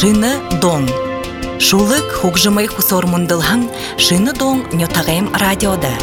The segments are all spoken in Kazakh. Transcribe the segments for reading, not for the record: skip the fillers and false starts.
Шыны доң. Шулык хугжымай хусор мундылхан Шыны доң нютагайм радиода.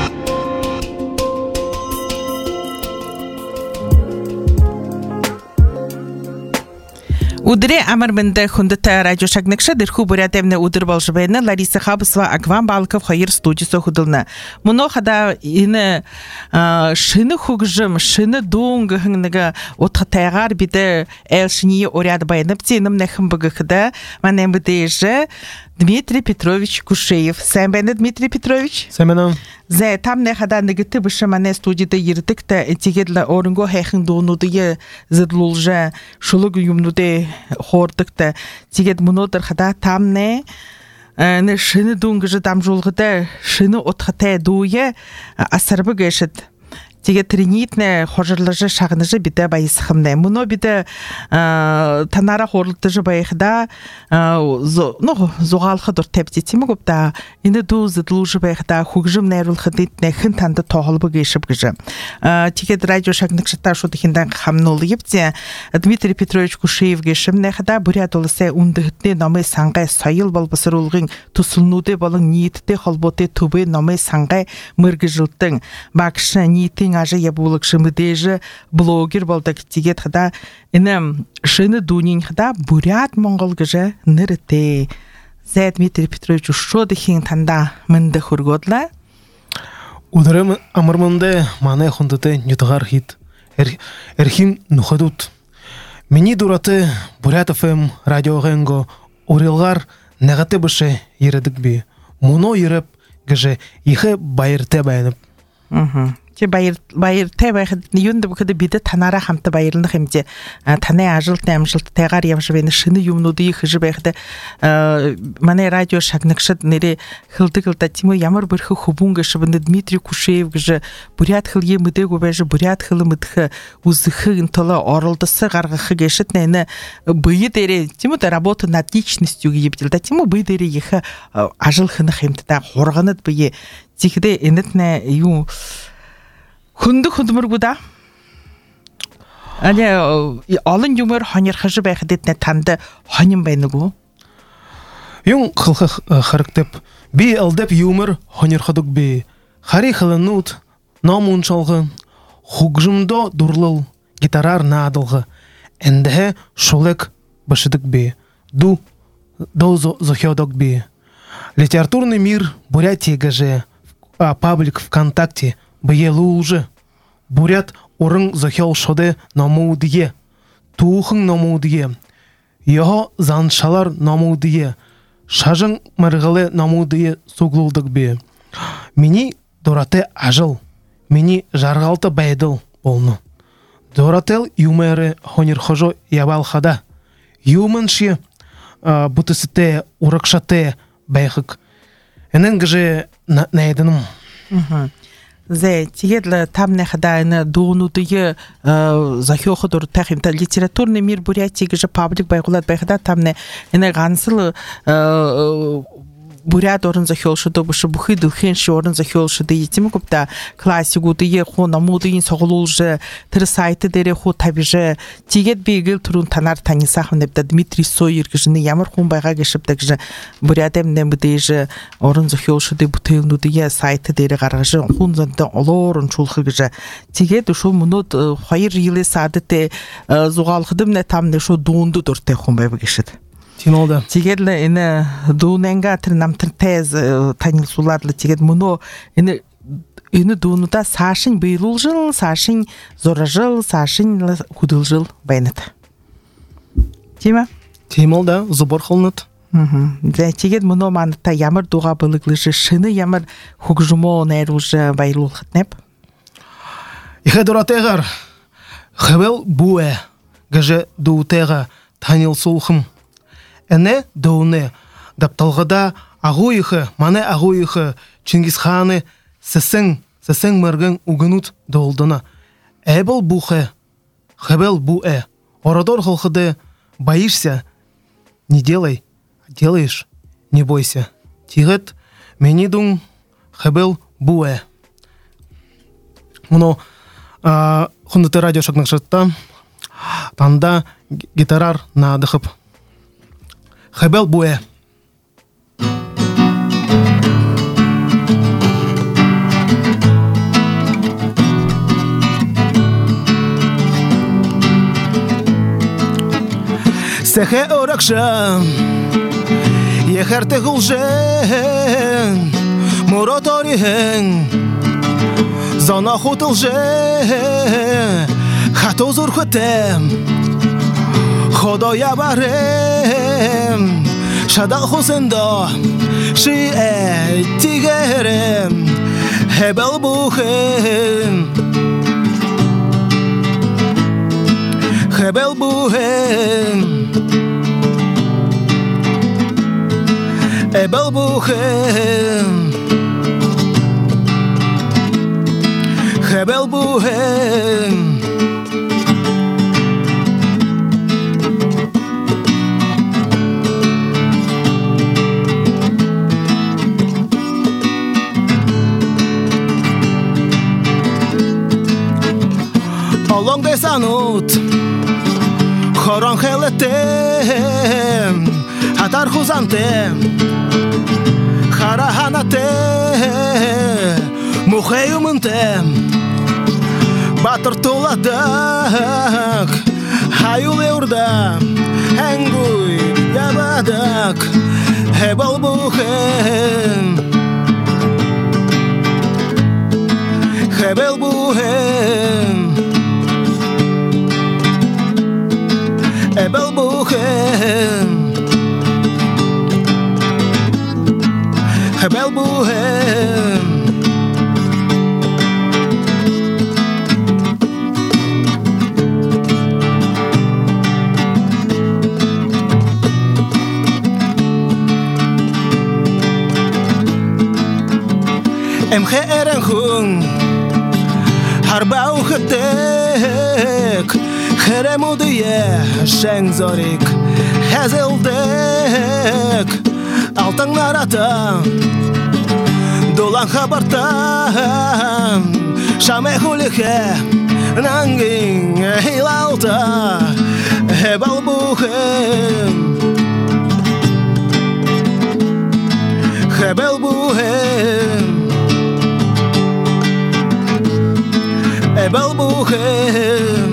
Удре амармында хундата радио шагнакша дырху бурятевне удр болжбайна Лариса Хабысова Аквам Балков хайыр студиясы худылна. Муно хада ины шыны хугжым, шыны доңғы хыңныға отхатайғар биді әлшіне оряды байынып тенім нәхім бұғы хыда. Манем бұдейжі Дмитрий Петрович Кушеев. Сән бәні Дмитрий Петрович? Сәменам. Зәй там не хада негатив біші мане студияда ердікті этигедлі орынго хайхын доңудығы зідлулжа шулығы юмнуды хордыкты. Тигет мұнодыр хада там не шыны доңғыжы дам жолғыда шыны отхатай дуе асарбы гешіт. Тиге тренитне хожырлыжы шағыныжы биді байысықымды. Мұны биді танара хорлықтыжы байықда зоғалқы дұр тәптетімі көпті. Ині ду зыдлужы байықда хугжым нәрулқы дейтіне хын танды тоғылбы гейшіп гіжі. Тиге радио шағынықшыта шудықындан қамнолы епте Дмитрий Петрович Кушеев гейшім нәқыда бүрят олысы үндігітіне намай саңғай сайыл балбысыр олғын тұсылнуды балың ниетті қолботы түбі намай саңғай мұрғы жылттың бақшы ниеттің ажы ябулық шымыдежі блогер болдық тегет хада інім шыны дунин хада бурят моңғол гыжы нырыты. Зәй Дмитрий Петрович шоды хең танда мінді хүргодла? Ударым амырмынды маны хундыты нютығар хит. Эрхим нухадут. Мені дураты бурят FM радиоғэнго урилғар нәғаты бұшы ерідік бі. Мұно еріп гыжы ихы байырты байынып. Те байыр тәбәйхід юнды бұқыды биді танара хамты байырлық емде танай ажылт нәмжылт тәғар емжібені шыны юмнуды ехіжі бәйхіді мане радио шагнықшыд нере хылды-хылда тиму ямар бірхі хубунғы шыбынды Дмитрий Кушеев гіжі бурят хыл еміде көбәжі бурят хылы мұдхы ұзықы ұнтылы орылдысы ғарғықы гешіт нәйні бұйы дере тиму да работа над личностью ебділді тиму бұй дере ехі ажыл хынық емді хорғаныд бұйы текіде енітіне ю Хүнді-хүндімір бұда? Әлі алын юмыр ханерхажы бәйхідетіне танды ханем бәйні ғу? Юн қылқы қарықтып, бей алдып юмыр ханерхадық бей. Хари қылынуд, намун шалғы, хугжымдо дурлыл, гитарар наадылғы. Әндігі шолек башыдық бей. До зохиодық бей. Литературный мир Бурятии гаже, паблик ВКонтакте, Бәйелі ұлжы. Бурят орың зөхел шоды намудые. Туухың намудые. Яға заншалар намудые. Шажың мәрғілі намудые суғылдық бе. Мені дораты ажыл. Мені жарғалты бәйділ болны. Дорател юмәрі хонерхожо ябалхада. Юмыншы бұтысыте, урықшаты бәйхік. Әнен гіжі нәйдінім. Зәй, тегедлі там нәхадайыны доғынудығы захиоқы дұры тәқимді литературный мир Бурятии гіжі паблик байғылад байғыда там нәйні ғансылы бурят орын захиолшыды бұшы бұхы дылхенші орын захиолшыды етімі көпті классигудығы ху намудығын соғылулжы тірі сайты дере ху табижы тегет бейгіл тұрын танар танисақын депті Дмитрий Сойер гіжіні ямыр хун байға кешіпті гіжі бурят әмден бұдейжі орын захиолшыды бұтылынудығы сайты дере қарғыжы хун зонды олорын чулқы гіжі тегет ұшу мұнод хайыр елі садыты зуғалқыдым не там не шу дуынды дұрты хун байбы кешіді. Тинолда. Тигедлі іні дуыненға тірнамтыр тәз танил суларлы тигед мұны іні дуынуда сашын бейлул жыл, сашын зора жыл, сашын худыл жыл байнады. Тима? Тимолда, зубор қылынады. Тигед мұны маныта ямыр дуға бұлықлыжы, шыны ямыр хугжумо нәружы байлул қытнеп? Ихе дуратеғар, хабел буэ, гажы дуутеға танил сулхым. Әне доуны дапталғыда ағуйықы, маны ағуйықы Чингисханы сәсің мөргін угынут доулдыны. Әбіл бұқы, хабел буэ. Орадор қылқыды боишься, не делай, делаешь, не бойся. Тигет мені дұң хабел буэ. Мұны құндыты радио шықнықшытта танда гитарар надықып. Хебел буэ. Сехе оракша Ехерте гулжен Муроторихен Зона хутылже Хато зурхотем Ходоя барем Шадал хусендо Ши тигерем Хебел бухен Хебел бухен Ebel buchen Hebel buchen Along de sanut Choron heletem Hatar huzantem Harahanate Muheyumuntem Batır tuladak Hayul eurda Henguy yabadak Hebel buhen Hebel buhen Ebel buhen Hebel buhem Emche erenchung Harbau getek Cheremudiye Shengzorik Hezeldek Altın narata Dolan habarta Şame hulike Nangin hilalta Hebel buhem Hebel buhem Hebel buhem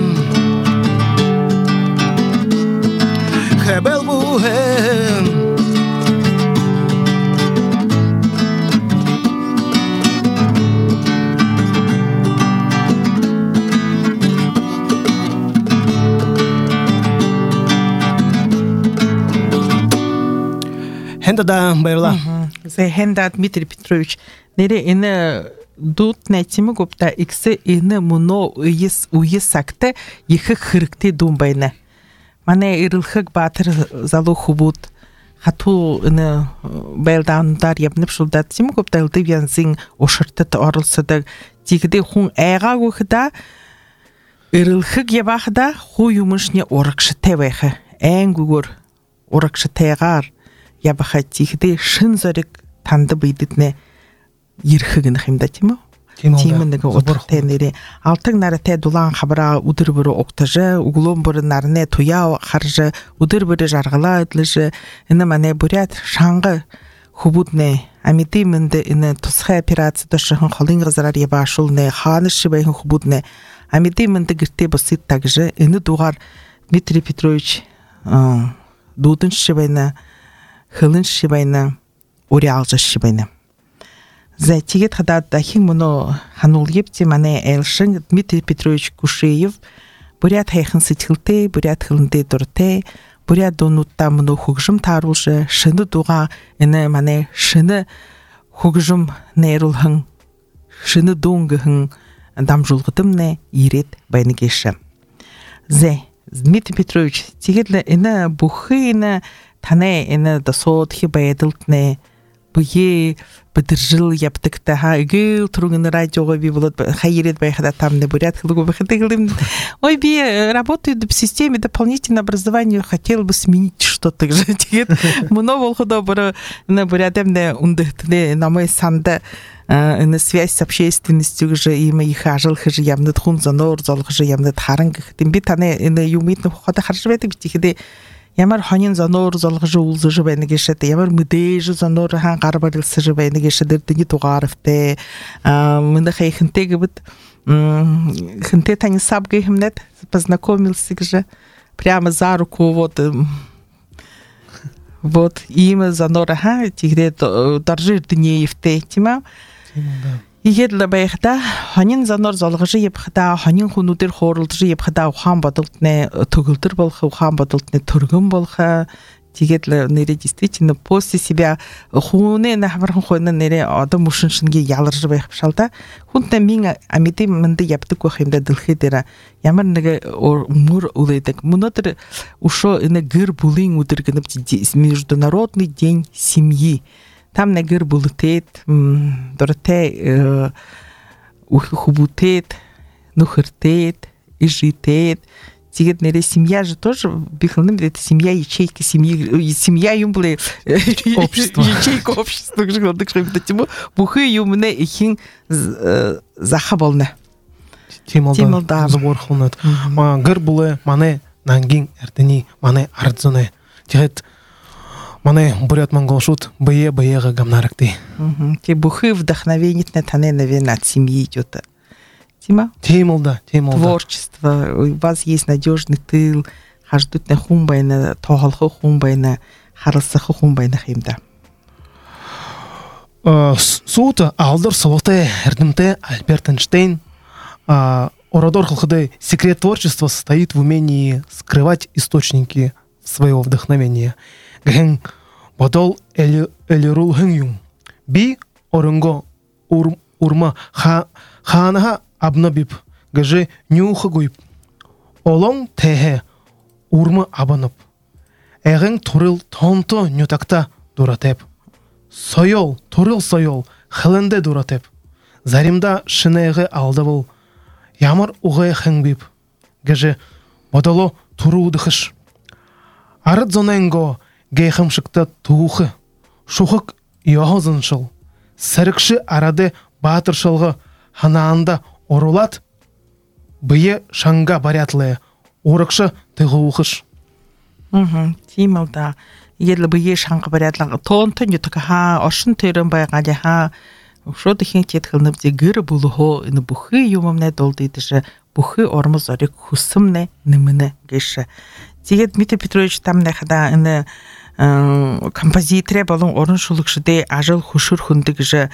Hebel buhem Хендада байрла. Зе хенда Дмитрий Петрович. Нере ины дут найтимы гопта иксы ины муно уйысакты ехы хырыкты думбайны. Мане ирылхык батыр залу хубут. Хату ины байлдандар ябнып шулдат тимы гопта илды вянзин ошыртыт орылсыды. Тигде хун айга гухда ирылхык ябахда ху юмышне орыкшы тевайхы. Эн гугур орыкшы тайгар. Ябаха тихде шын зорик танды бейдитне ерхігін химда тимо? Тиміндігі отыртай нере. Алтың нары тәй дулан хабыра удыр бүрі оқтажы, углом бүрі нарыне туя қаржы, удыр бүрі жарғыла өтліжі, іні мане бүрят шаңғы хубудне, амиты мінді іні тұсқа операцияда шығын қолын ғызарар ебашылне, ханы шыбайын хубудне, амиты мінді гірте бұсыт тағжы, іні дуғар Дмитрий Петрович дудын шыбайны, хылын шибайны, уриалжы шибайны. За тигет хадат дахин муно ханул епте мане элшин Дмитрий Петрович Кушеев, бурят хайхын сетхилте, бурят хылынде дурте, бурят донутта муно хугжым тарулжы, шыны дуға іні мане шыны хугжым нейрулхын, шыны доңгыхын дамжулғыдымне ирет байны кеші. За Дмитрий Петрович, тигетлі іні бұхы іні Тане ene da sod хибайдылтне бұйе бідіржіл яптықта гыл тұрғын радиоға би болады хайрет байхада тамны бурят хылгу бахатыгылым. Ой, би работаю в системе дополнительного образования, хотел бы сменить что-то. Мно волходо бара на бурятемне ундыхтне на мой санда на связь с общественностью уже и моих ажил хожи явно тхун занор зал хожи явно тхаранг. Тем би тане на юмитно хода харжветы битихде Ямар хонин занор золгож улзж байна гэшэд ямар мэдээж занор хаан гар барилсж байна гэшэд дэрдний тугаарфтэй мындахай хэнтэй гэбд хэнтэй тань саб гэхмнет познакомился гэжэ прямо за руку вот имя занора ха тигрэ даржир днеевтэй тима ихэдл байхта хонин занор золгож явхта хонин хүнүүдэр хууралдж явхта ухаан бодолтны төгөлдөр болох ухаан бодолтны төргөн болох тэгээд нэрээ действительно после себя хүүнэ нахвархан хүүнэ нэрээ одоо мөшин шингээ яларж байх бишал да хүнтэй мин амиди мэнд явдаг байх юм да дэлхий дээр ямар нэг мөр үлээдэг өнөөдөр ушо энэ гэр бүлийн өдөр гэнэ международный день семьи там на гэр бүлтэд дөртэй хүүбүтэд нөхөртэд ижитэд Тигет нэрэ семья же тоже бихлным это семья ячейка семья юм блэ общество ячейка общество гэдэг шиг тэмүү бүхий юмнэ ихэн заха болно. Тийм ол да зурхунат. Гэр бүлэ манай нангийн эрдэний манай ардзоне. Тэгэхэд манай бурят монголшут бая гамнаракты. Те бүхий вдохновение таны наверное от семьи идет. Тема, да. Творчество. У вас есть надежный тыл, хаждут на хумбайна, тогалхо хумбайна, харалсахо хумбайна химда. Сута Алдор Солоте Эрдемте Альберт Эйнштейн оратор Халхады секрет творчества состоит в умении скрывать источники своего вдохновения. Ген бодол элирул хэнюм би орынго урма ханаха абнабип гаже нюха гуйп олон тэхэ урма абанып эгэн турыл тонто нютакта дуратеп соёл турыл соёл хылынды дуратеп заримда шинэгэ алдабыл ямар угай хэнбип гаже бодоло туруудыхыш арыд зонэнго гейхымшыкта туухы шухык йохозыншыл сәрікші арады батыршылғы ханаанда орулат бие шанга барятлы орықшы тығуықыш. Тимал да. Ерлі бие шанга барятлы тонты нютыка ха, ошын төрін байғали ха. Шоды хен тетхілніп де гірі бұлы хо, іні бұхы юмымне долдыдыжы, бұхы ормыз орек хусымне німіні геші. Тегет Дмитрий Петрович там нәхада іні композиторы болон орын шулыкшыде ажыл хушур хундык же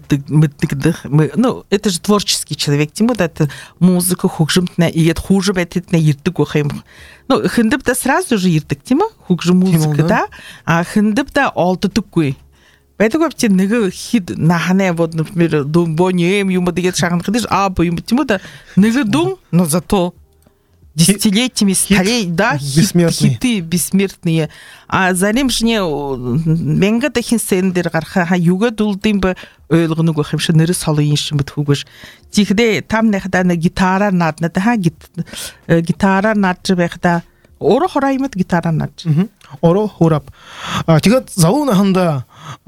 ну это же творческий человек тему да это музыка хужимтна и это хуже бететна иртык охайм ну хындып да сразу же иртык тема хуже музыка да а хындып да алты тукуй поэтому вообще нэгэ хит нахане вот например дум бонем юм дегет шагын хидиш а бо юм тему да нэгэ дум но зато десятилетиями столетий, да, хиты бессмертные. А зарим жне менга тахин сендер гарха юга дулдым бы өлгөнү гохимши ныры салыйыншын бит хугуш. Тихде там нехда на гитара надна да гитара надчы бехда оро хораймыт гитара надчы. Оро хорап. Тигат залуна ханда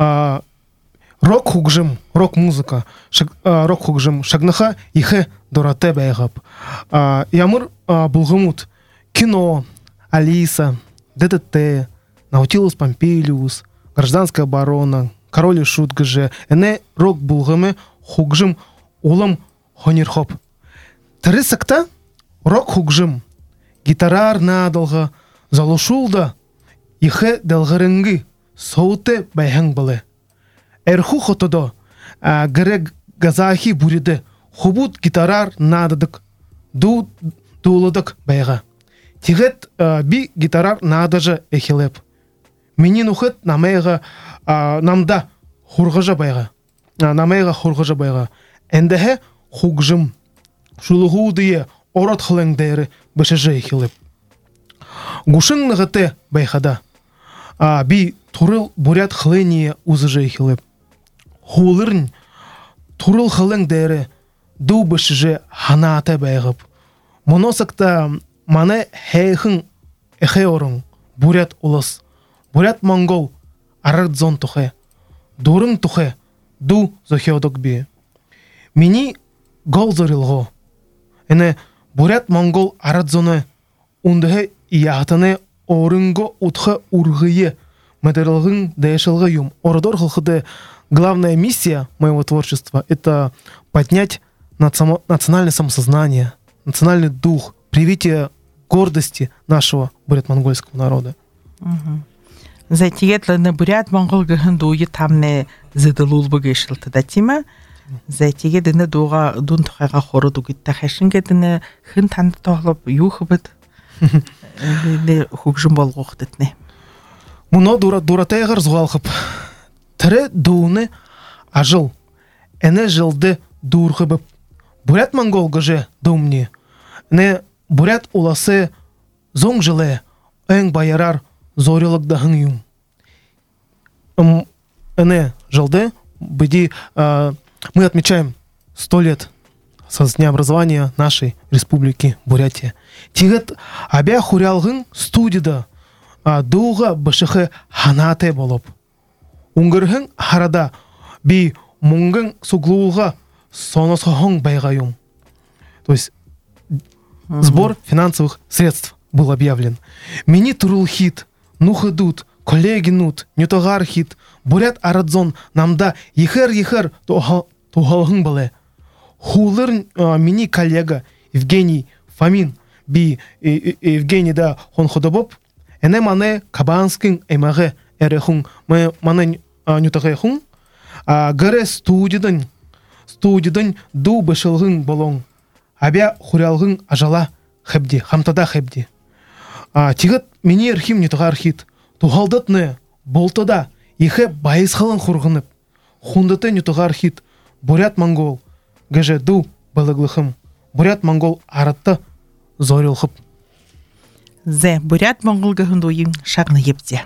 рок хугжым, рок музыка, рок хугжым шагнаха ихе дорате байгап. Ямыр булгымут кино, Алиса, ДДТ, Наутилус Помпилиус, Гражданская оборона, Король и Шут гже, эне рок булгымы хугжым улам хонирхоп. Тырысакта рок хугжым, гитарар надалга, залушулда ихе делгарынги, соуте байханг былы. Эрху хотодо грег газахи буриде хубут гитарар нададык дууладык байга. Тигет би гитарар надажа эхилеп. Менин ухет намайга намда хургажа байга. Намайга хургажа байга. Эндехе хугжым шулугу дие орат хылыңдайры бешеже эхилеп. Гушын нығыте байхада. Би турыл бурят хылыния узыже эхилеп. Хулырн турыл хылың дәрі ду бішіже ханаата байғып. Моносакта маны хэйхын эхе орын бурят улыс, бурят монгол арырдзон тухе, дурын тухе ду зохеодок би. Мини гол зорилго. Эне бурят монгол арырдзоны ундығы ияғатыны орынго утха ургые материалгын дэшалга юм. Орадор хылхыды главная миссия моего творчества — это поднять национальное самосознание, национальный дух, привитие гордости нашего бурят-монгольского народа. Затиетлы бурят-монгол гыхындуйы тамне зыдылул бөгешілті датима. Затиге дыны дуға дун тұқайға хору дугитта хэшінге дыны хын танды тоғлып юхы бұд. Хугжым бол ғоқтытны. Мұно дуратайғыр зуалқып. Тірі дуыны ажыл. Әне жылды дуырғы бұп. Бурят-монгол гыжы думни. Не бурят уласы зоң жылы өң байарар зорилық дағын юм. Әне жылды быди мы отмечаем 100 лет со дня образования нашей республики Бурятия. Тигет абя хурялгын студияда дуга башыхы ханате болып. Унгыргын харада би мунгын суглууга соносохон байгаюм. То есть сбор финансовых средств был объявлен. Мини турулхит, нухадут, коллеги нут, нютогархит, бурят арадзон намда ехер тугалгын бале. Хулыр мини коллега Евгений Фомин би Евгений да хонходобоп, эне мане кабанскин эмаге эрехун мане нютагехун, гаре студиядан ду башылгын болон. Абя хурялгын ажала хэбди, хамтада хэбди. Тигат мини архим нютагархит, тугалдатны болтада ехе байысхалын хургынып. Хундаты нютагархит, бурят-монгол гаже ду балыглыхым. Бурят-монгол аратты зорилхып. Зе бурят-монгол гахындуйын шағны епте.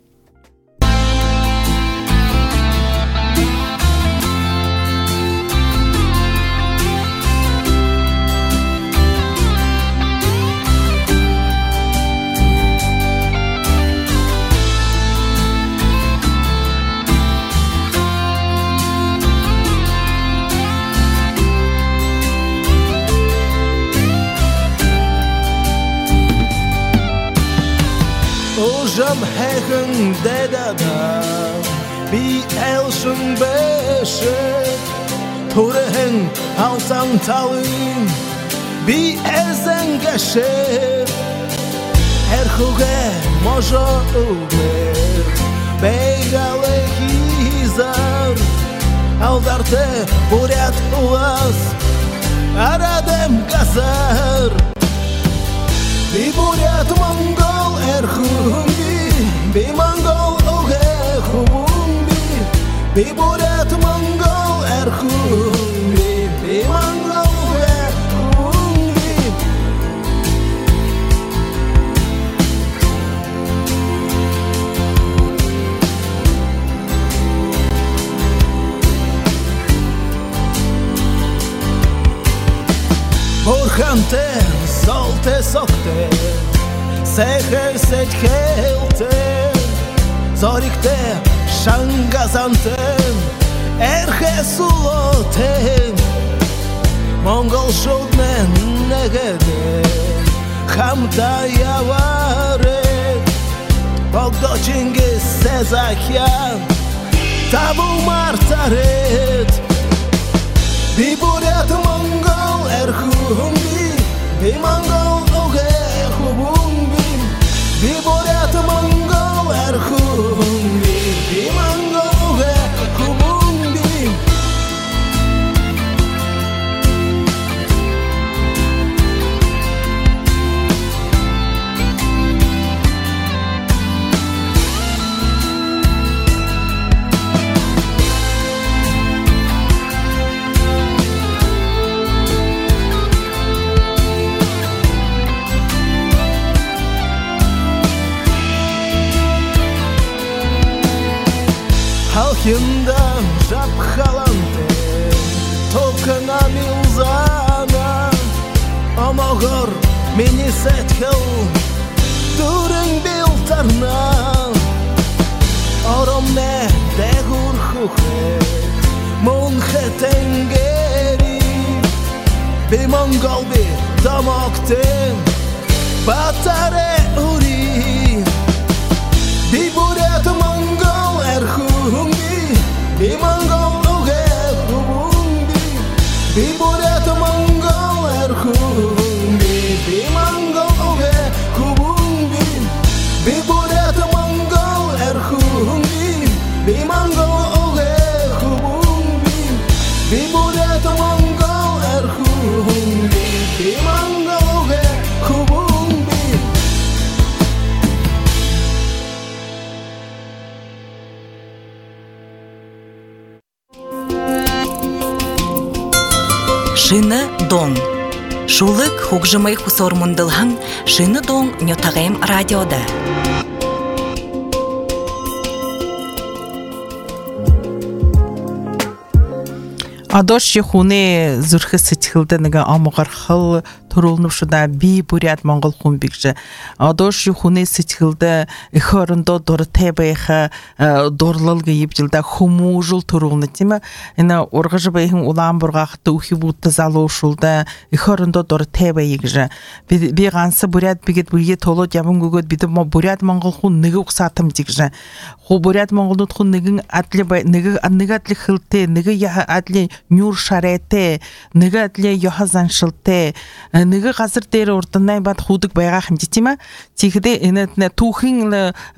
Ужам хэхэн дэдада би элшун бэшэ Турэхэн алсан талын би элсэн гэшэ Эрхугэ можо үгэр бэйгалэ хизар Алдарты бурят улас арадэм газар Би бурят-монгол эрхумби, би монгол огэ хумби, би бурят-монгол эрхумби, би монгол огэ хумби. Бурханте, золте сокте, сехер сетхелте, зорикте, шангазанте, эрхе сулоте, монгол шудмен негеде, хамта яваре, богдо чингис сезахян, табу мартарет, би бурят-монгол эрхумби, би монгол огэ хубумби, би бурят-монгол эрхумби, би монгол огэ хубумби. Халхиндан жапхаланте, токана милзана, омогор мини сетхел, дурен билтарна, оромне дегур хухе, мунхе тенгери, би монгол би дамоктен, батаре ури. Шыны доң. Шулык хugжымай хусор мундылхан шыны доң ньотагайм радиода. Адош хуне зүрхі сетхилді нэгэ амығархыл турулнуп шуда би бурят монгол хун бигже. Адош хуне сетхилді ихорындо дор тебайха дорлалга ебжилда хумужул турулны тима. Ина орғажы байхын улан бурғақты ухи будты залу шулда ихорындо дор тебай егже. Би ғансы бурят бигет бүлге толу дябын гөгөт биді бурят монгол хун нэгэ ұқсатым дегже. Ху бурят монгол хун нэгін атлі хилте, нэгэ яха атлі нюр шарете, нэгэ атлі яхазан шылте, нэгэ ғазыр дәрі ордынай бат худық байға хымдетима, тегіде инетіне тухин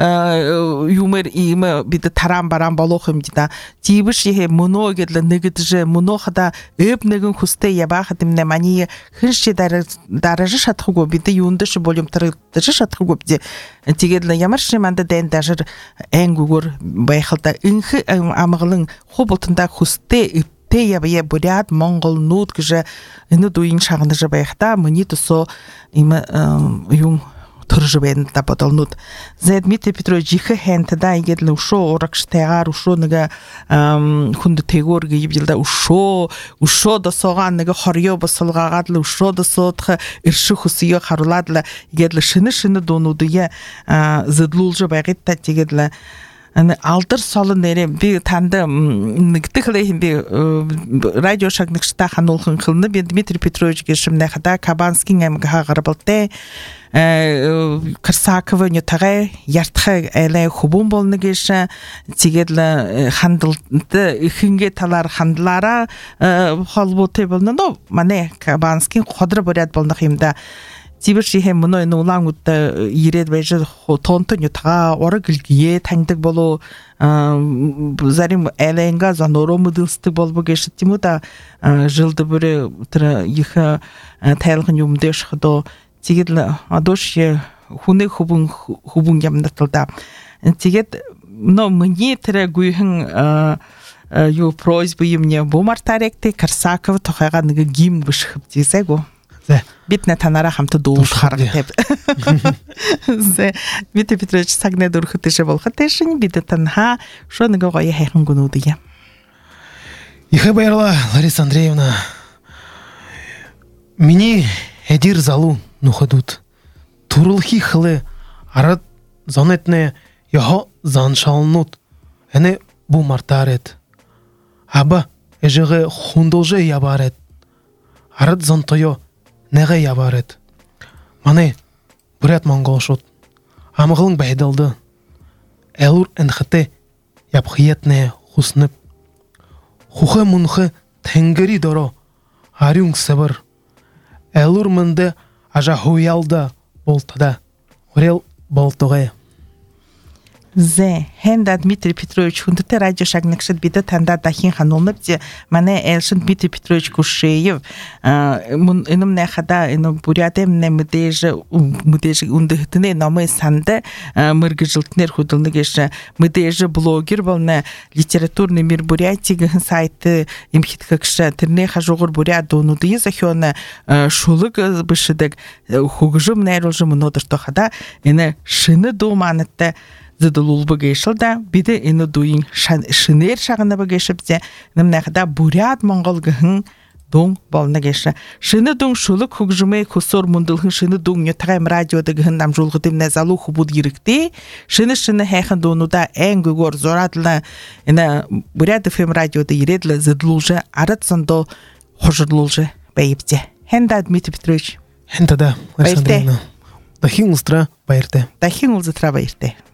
юмер иімі биді тарам барам балу хымдета. Тибіш ехе мұно гедлі нэгідіжі, мұно қада өп нэгін хусты ябақ әдіміне мани хынші даражы шатқығы биді юндышы болым тұрыдыжы шатқығы биді. Тегедлі ямаршы манда дән дәжір әң гүгір байқылда. Инхі амығылың хобылтында хусты те ябая бурят монгол нут кже ины дуин шагны же байхта мни тусо има юн туржы бенда подолнут за Дмитрий Петрович жихе хентда игедле ушо оракштагар ушо нэгэ хунду тегор гибилда ушо да соган нэгэ хорьё басылгагадлы ушо да сотха ирши хусиё харуладла игедле шыны донудуя задлулжы байгытта тегедле алтыр солы нере би танды нигтихлейхин би радио шагныкшта ханулхын кылны би Дмитрий Петрович гешимне хада Кабанский аймга гарбалте Кырсакова нютагай яртхы эле хубун болны геше тигедле хандылды ихинге талар хандлара холботе болны но мане Кабанский кодыр борят болны химда Тиберши хем мұны ұлаң ұтты еред бәйжі тонты нютаға оры гілгие тәңдік болу зарим әләңға занору мұдылсты болу кеші тиму да жылды бүрі тұры ехі тәйлғын юмды шықыды тегедлі адош хуны хубун ямдатылда тегед мұне тұры гүйхін ю просьбы емне бомартаректі Кырсакова тұқайға нығы гимн бішқып дейсәгу Битне танара хамты долуш харак теп. Дмитрий Петрович сагне дурхытышы болхытышын биді танха шо нэгэ ғойы хайхын гунудыя. Ихэ байрла, Лариса Андреевна. Мини эдир залу нухадут. Турулхи хылы арат занетне яха заншалнут. Эне бу мартарет. Аба эжеге хундолже ябарет. Арат зантойо Неге ябарет. Мане бурят монгол шут. Амғылың бәйдалды. Әлур әнхіте ябхиетне хуснып. Хухы мұнхы тәңгері доро. Арюң сыбыр. Әлур мінді ажа хуялда болтада. Орел болтуғай. Зе, хенда Дмитрий Петрович хундыты радио шагныкшыт биді танда дахин ханолнып де мане элшын Дмитрий Петрович Кушеев иным нәхада бурятемне мүдежі ундыхтыне намы санды мыргы жылтнер худылны кеші мүдежі блогер болны литературный мир бурятигі сайты имхитка кіші тірне хажуғыр бурят донуды езахионы шулық бішідік хугыжым нәйрылжы мұнодыр тоқада ені шыны думанытты Задулул бігейшілда, биді іні дуин шынер шағыны бігейшіпте, німнәқіда бурят монгол гіхін доң болны кеші. Шыны доң шулық хугжымай хусор мұндылғын шыны доң нетағайм радиода гіхін намжулғытым нәзалу хубуд ерікте, шыны хайхын доңуда әң гөгор зорадылы іні бурят FM радиода ередлі зыдлулжы арат сондо хожырлулжы бәйіпте. Хенда Дмитрий Петрович. Хенда да, Лариса Андреевна. Дахин ұлзытра байырте.